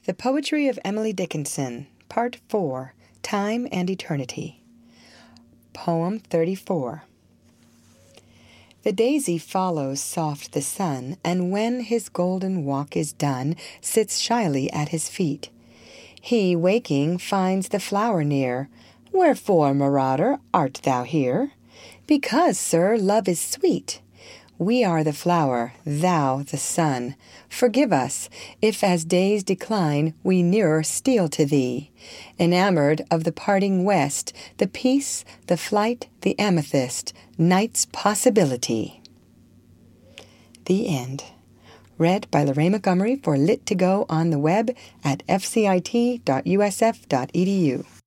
The Poetry of Emily Dickinson, Part 4, Time and Eternity. Poem 34. The daisy follows soft the sun, and when his golden walk is done, sits shyly at his feet. He, waking, finds the flower near. Wherefore, marauder, art thou here? Because, sir, love is sweet. We are the flower, thou the sun. Forgive us, if as days decline we nearer steal to thee, enamored of the parting west, the peace, the flight, the amethyst, night's possibility. The end. Read by Lorraine Montgomery for Lit2Go on the web at fcit.usf.edu.